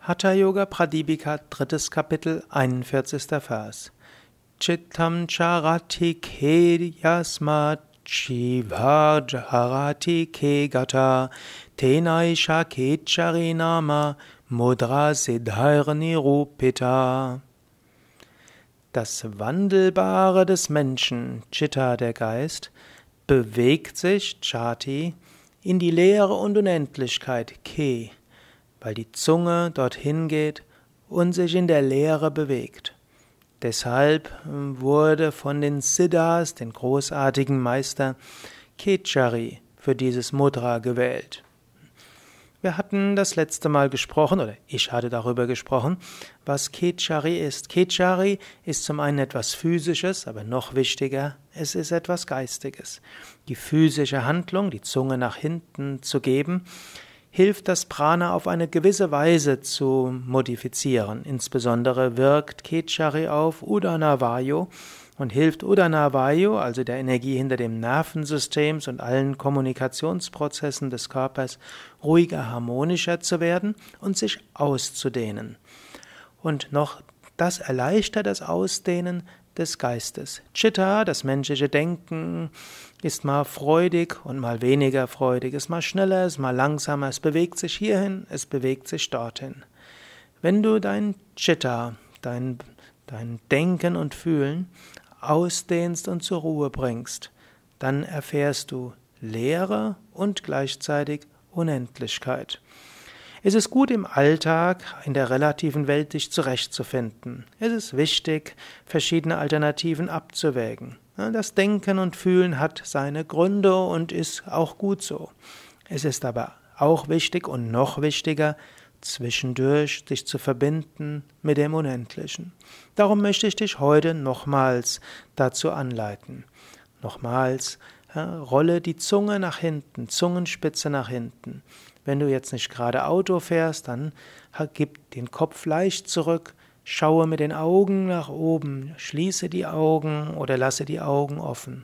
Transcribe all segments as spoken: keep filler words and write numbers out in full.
Hatha Yoga Pradipika, drittes Kapitel, einundvierzigster Vers. Chittam charati ke yasmat shivarjarati ke gata tenaisha ke charinama mudra siddharnirupita. Das Wandelbare des Menschen, Chitta der Geist, bewegt sich, Chati, in die Leere und Unendlichkeit, Ke, weil die Zunge dorthin geht und sich in der Leere bewegt. Deshalb wurde von den Siddhas, den großartigen Meister, Khechari für dieses Mudra gewählt. Wir hatten das letzte Mal gesprochen, oder ich hatte darüber gesprochen, was Khechari ist. Khechari ist zum einen etwas Physisches, aber noch wichtiger, es ist etwas Geistiges. Die physische Handlung, die Zunge nach hinten zu geben, hilft das Prana auf eine gewisse Weise zu modifizieren. Insbesondere wirkt Khechari auf Udana Vayu und hilft Udana Vayu, also der Energie hinter dem Nervensystem und allen Kommunikationsprozessen des Körpers, ruhiger, harmonischer zu werden und sich auszudehnen. Und noch das erleichtert das Ausdehnen des Geistes. Chitta, das menschliche Denken, ist mal freudig und mal weniger freudig, ist mal schneller, ist mal langsamer, es bewegt sich hierhin, es bewegt sich dorthin. Wenn du dein Chitta, dein, dein Denken und Fühlen ausdehnst und zur Ruhe bringst, dann erfährst du Leere und gleichzeitig Unendlichkeit. Es ist gut, im Alltag, in der relativen Welt dich zurechtzufinden. Es ist wichtig, verschiedene Alternativen abzuwägen. Das Denken und Fühlen hat seine Gründe und ist auch gut so. Es ist aber auch wichtig und noch wichtiger, zwischendurch dich zu verbinden mit dem Unendlichen. Darum möchte ich dich heute nochmals dazu anleiten. Nochmals, ja, rolle die Zunge nach hinten, Zungenspitze nach hinten. Wenn du jetzt nicht gerade Auto fährst, dann gib den Kopf leicht zurück, schaue mit den Augen nach oben, schließe die Augen oder lasse die Augen offen.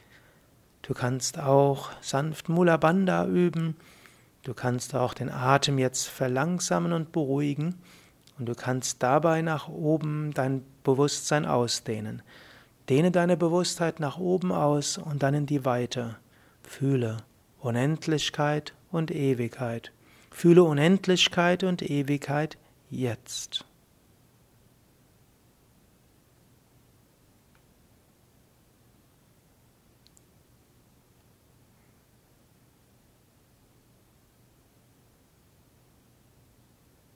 Du kannst auch sanft Mula Bandha üben, du kannst auch den Atem jetzt verlangsamen und beruhigen und du kannst dabei nach oben dein Bewusstsein ausdehnen. Dehne deine Bewusstheit nach oben aus und dann in die Weite. Fühle Unendlichkeit und Ewigkeit. Fühle Unendlichkeit und Ewigkeit jetzt.